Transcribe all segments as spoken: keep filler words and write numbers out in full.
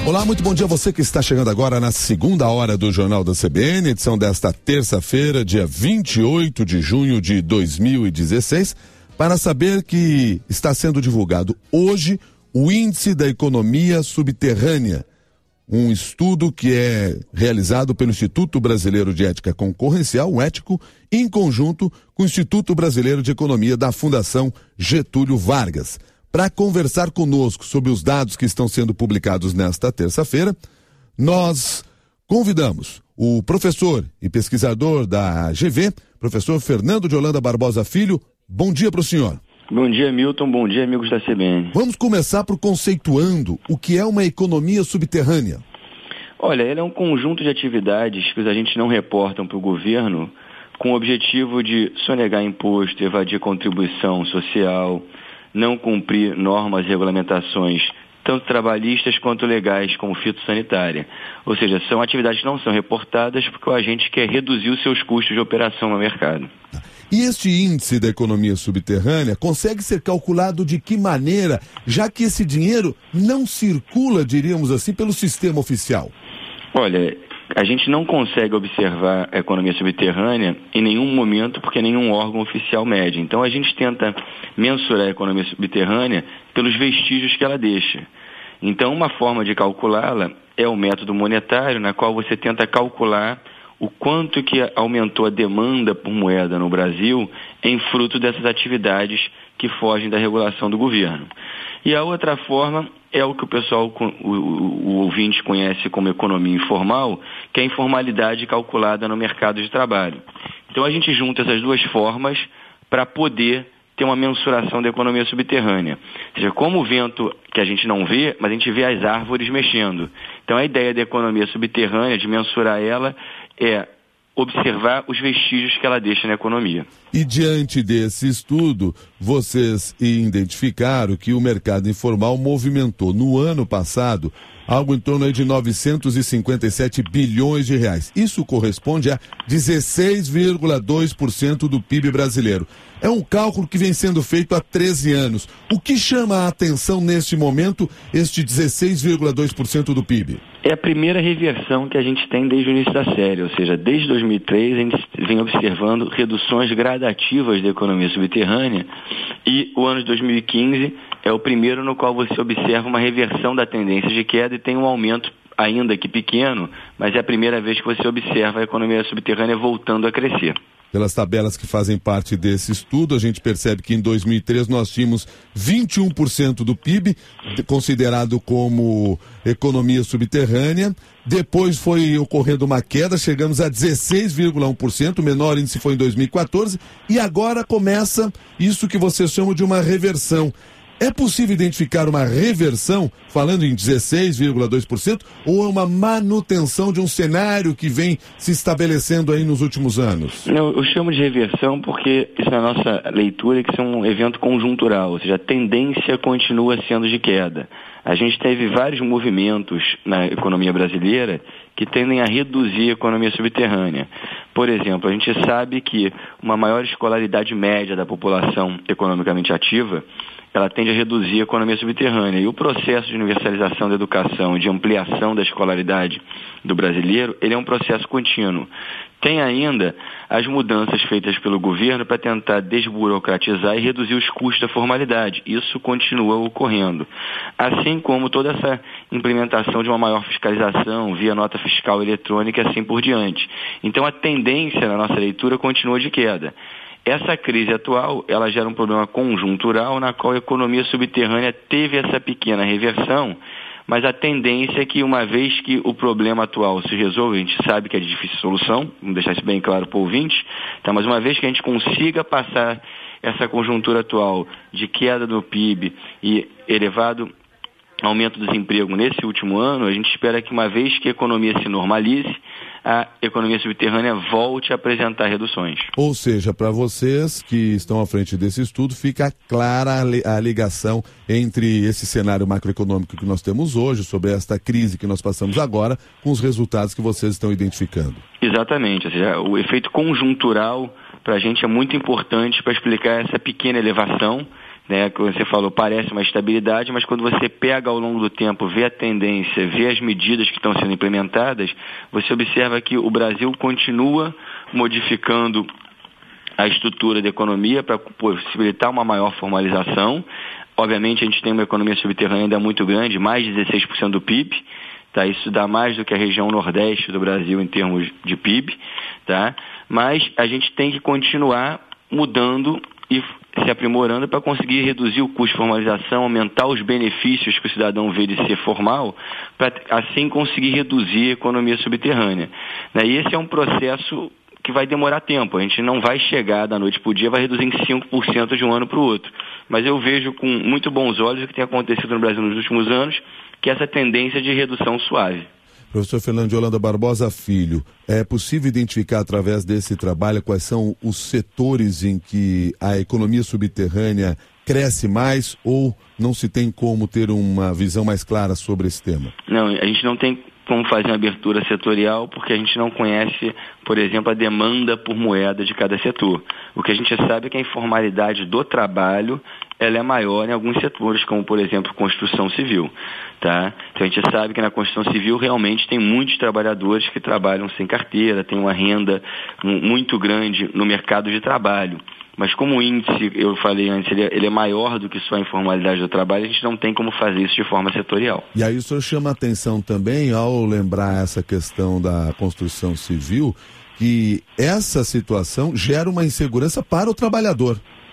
Olá, muito bom dia a você que está chegando agora na segunda hora do Jornal da C B N, edição desta terça-feira, dia vinte e oito de junho de dois mil e dezesseis, para saber que está sendo divulgado hoje o Índice da Economia Subterrânea, um estudo que é realizado pelo Instituto Brasileiro de Ética Concorrencial, o Ético, em conjunto com o Instituto Brasileiro de Economia da Fundação Getúlio Vargas. Para conversar conosco sobre os dados que estão sendo publicados nesta terça-feira, nós convidamos o professor e pesquisador da G V, professor Fernando de Holanda Barbosa Filho. Bom dia para o senhor. Bom dia, Milton. Bom dia, amigos da C B N. Vamos começar por conceituando o que é uma economia subterrânea. Olha, ela é um conjunto de atividades que os agentes não reportam para o governo com o objetivo de sonegar imposto, evadir contribuição social, não cumprir normas e regulamentações, tanto trabalhistas quanto legais, como fitossanitária. Ou seja, são atividades que não são reportadas porque o agente quer reduzir os seus custos de operação no mercado. E este índice da economia subterrânea consegue ser calculado de que maneira, já que esse dinheiro não circula, diríamos assim, pelo sistema oficial? Olha, a gente não consegue observar a economia subterrânea em nenhum momento porque nenhum órgão oficial mede. Então a gente tenta mensurar a economia subterrânea pelos vestígios que ela deixa. Então uma forma de calculá-la é o método monetário, na qual você tenta calcular o quanto que aumentou a demanda por moeda no Brasil em fruto dessas atividades que fogem da regulação do governo. E a outra forma é o que o pessoal, o, o, o ouvinte conhece como economia informal, que é a informalidade calculada no mercado de trabalho. Então a gente junta essas duas formas para poder ter uma mensuração da economia subterrânea. Ou seja, como o vento que a gente não vê, mas a gente vê as árvores mexendo. Então a ideia da economia subterrânea, de mensurar ela, é observar os vestígios que ela deixa na economia. E diante desse estudo, vocês identificaram que o mercado informal movimentou no ano passado algo em torno aí de novecentos e cinquenta e sete bilhões de reais. Isso corresponde a dezesseis vírgula dois por cento do P I B brasileiro. É um cálculo que vem sendo feito há treze anos. O que chama a atenção neste momento, este dezesseis vírgula dois por cento do P I B? É a primeira reversão que a gente tem desde o início da série, ou seja, desde dois mil e três a gente vem observando reduções gradativas da economia subterrânea e o ano de dois mil e quinze é o primeiro no qual você observa uma reversão da tendência de queda e tem um aumento, ainda que pequeno, mas é a primeira vez que você observa a economia subterrânea voltando a crescer. Pelas tabelas que fazem parte desse estudo, a gente percebe que em dois mil e três nós tínhamos vinte e um por cento do P I B considerado como economia subterrânea. Depois foi ocorrendo uma queda, chegamos a dezesseis vírgula um por cento, o menor índice foi em dois mil e quatorze, e agora começa isso que vocês chamam de uma reversão. É possível identificar uma reversão, falando em dezesseis vírgula dois por cento, ou é uma manutenção de um cenário que vem se estabelecendo aí nos últimos anos? Eu, eu chamo de reversão porque isso na nossa leitura é que isso é um evento conjuntural, ou seja, a tendência continua sendo de queda. A gente teve vários movimentos na economia brasileira que tendem a reduzir a economia subterrânea. Por exemplo, a gente sabe que uma maior escolaridade média da população economicamente ativa, ela tende a reduzir a economia subterrânea. E o processo de universalização da educação e de ampliação da escolaridade do brasileiro, ele é um processo contínuo. Tem ainda as mudanças feitas pelo governo para tentar desburocratizar e reduzir os custos da formalidade. Isso continua ocorrendo. Assim como toda essa implementação de uma maior fiscalização via nota fiscal eletrônica e assim por diante. Então a tendência na nossa leitura continua de queda. Essa crise atual, ela gera um problema conjuntural na qual a economia subterrânea teve essa pequena reversão, mas a tendência é que uma vez que o problema atual se resolve, a gente sabe que é de difícil solução, vamos deixar isso bem claro para o ouvinte, tá? Mas uma vez que a gente consiga passar essa conjuntura atual de queda do P I B e elevado aumento do desemprego nesse último ano, a gente espera que uma vez que a economia se normalize, a economia subterrânea volte a apresentar reduções. Ou seja, para vocês que estão à frente desse estudo, fica clara a ligação entre esse cenário macroeconômico que nós temos hoje, sobre esta crise que nós passamos agora, com os resultados que vocês estão identificando. Exatamente, ou seja, o efeito conjuntural para a gente é muito importante para explicar essa pequena elevação né, que você falou, parece uma estabilidade, mas quando você pega ao longo do tempo, vê a tendência, vê as medidas que estão sendo implementadas, você observa que o Brasil continua modificando a estrutura da economia para possibilitar uma maior formalização. Obviamente, a gente tem uma economia subterrânea ainda muito grande, mais de dezesseis por cento do P I B. Tá, isso dá mais do que a região nordeste do Brasil em termos de P I B. Tá? Mas a gente tem que continuar mudando e se aprimorando para conseguir reduzir o custo de formalização, aumentar os benefícios que o cidadão vê de ser formal, para assim conseguir reduzir a economia subterrânea. Né? E esse é um processo que vai demorar tempo. A gente não vai chegar da noite para o dia, vai reduzir em cinco por cento de um ano para o outro. Mas eu vejo com muito bons olhos o que tem acontecido no Brasil nos últimos anos, que é essa tendência de redução suave. Professor Fernando de Holanda Barbosa Filho, é possível identificar através desse trabalho quais são os setores em que a economia subterrânea cresce mais ou não se tem como ter uma visão mais clara sobre esse tema? Não, a gente não tem como fazer uma abertura setorial porque a gente não conhece, por exemplo, a demanda por moeda de cada setor. O que a gente sabe é que a informalidade do trabalho ela é maior em alguns setores, como, por exemplo, construção civil. Tá? Então, a gente sabe que na construção civil realmente tem muitos trabalhadores que trabalham sem carteira, tem uma renda muito grande no mercado de trabalho. Mas como o índice, eu falei antes, ele é, ele é maior do que só a informalidade do trabalho, a gente não tem como fazer isso de forma setorial. E aí o senhor chama a atenção também, ao lembrar essa questão da construção civil, que essa situação gera uma insegurança para o trabalhador.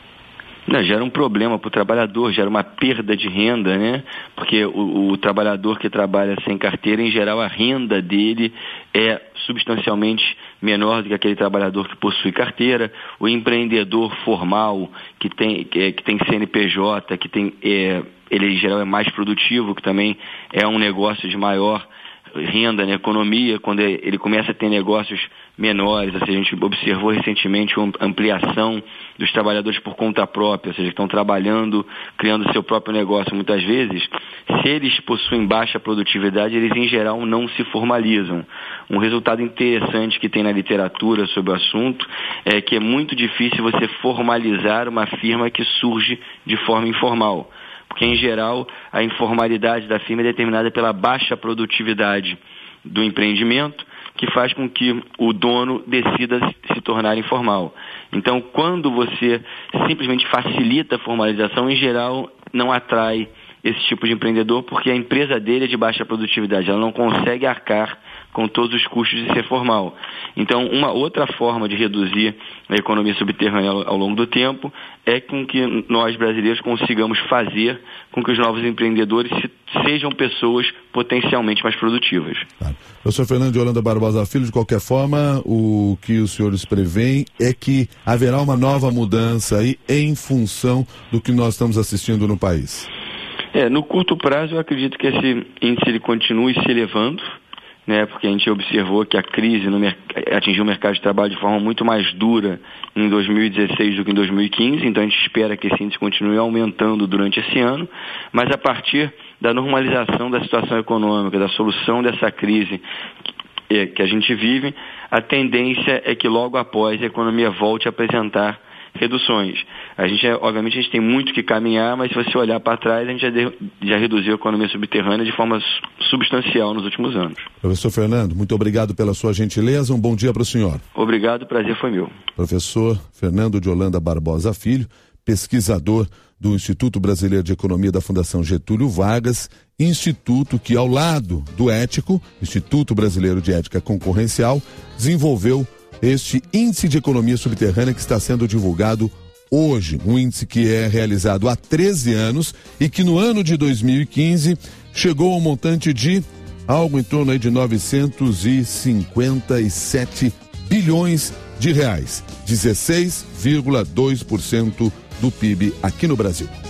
Não, gera um problema para o trabalhador, gera uma perda de renda, né? Porque o, o trabalhador que trabalha sem carteira, em geral, a renda dele é substancialmente menor do que aquele trabalhador que possui carteira. O empreendedor formal, que tem, que, que tem C N P J, que tem, é, ele em geral é mais produtivo, que também é um negócio de maior renda na economia, quando ele começa a ter negócios menores, ou seja, a gente observou recentemente uma ampliação dos trabalhadores por conta própria, ou seja, que estão trabalhando, criando seu próprio negócio muitas vezes. Se eles possuem baixa produtividade, eles em geral não se formalizam. Um resultado interessante que tem na literatura sobre o assunto é que é muito difícil você formalizar uma firma que surge de forma informal. Porque, em geral, a informalidade da firma é determinada pela baixa produtividade do empreendimento, que faz com que o dono decida se tornar informal. Então, quando você simplesmente facilita a formalização, em geral, não atrai esse tipo de empreendedor, porque a empresa dele é de baixa produtividade, ela não consegue arcar com todos os custos de ser formal. Então, uma outra forma de reduzir a economia subterrânea ao, ao longo do tempo é com que nós, brasileiros, consigamos fazer com que os novos empreendedores se, sejam pessoas potencialmente mais produtivas. Claro. Professor Fernando de Holanda Barbosa Filho, de qualquer forma, o que os senhores preveem é que haverá uma nova mudança aí em função do que nós estamos assistindo no país. É, no curto prazo, eu acredito que esse índice ele continue se elevando, né, porque a gente observou que a crise no merc- atingiu o mercado de trabalho de forma muito mais dura em dois mil e dezesseis do que em dois mil e quinze, então a gente espera que esse índice continue aumentando durante esse ano, mas a partir da normalização da situação econômica, da solução dessa crise que, que a gente vive, a tendência é que logo após a economia volte a apresentar reduções. A gente, obviamente, a gente tem muito que caminhar, mas se você olhar para trás, a gente já, de, já reduziu a economia subterrânea de forma substancial nos últimos anos. Professor Fernando, muito obrigado pela sua gentileza, um bom dia para o senhor. Obrigado, o prazer foi meu. Professor Fernando de Holanda Barbosa Filho, pesquisador do Instituto Brasileiro de Economia da Fundação Getúlio Vargas, instituto que, ao lado do Ético, Instituto Brasileiro de Ética Concorrencial, desenvolveu este índice de economia subterrânea que está sendo divulgado hoje, um índice que é realizado há treze anos e que no ano de dois mil e quinze chegou ao montante de algo em torno aí de novecentos e cinquenta e sete bilhões de reais, dezesseis vírgula dois por cento do P I B aqui no Brasil.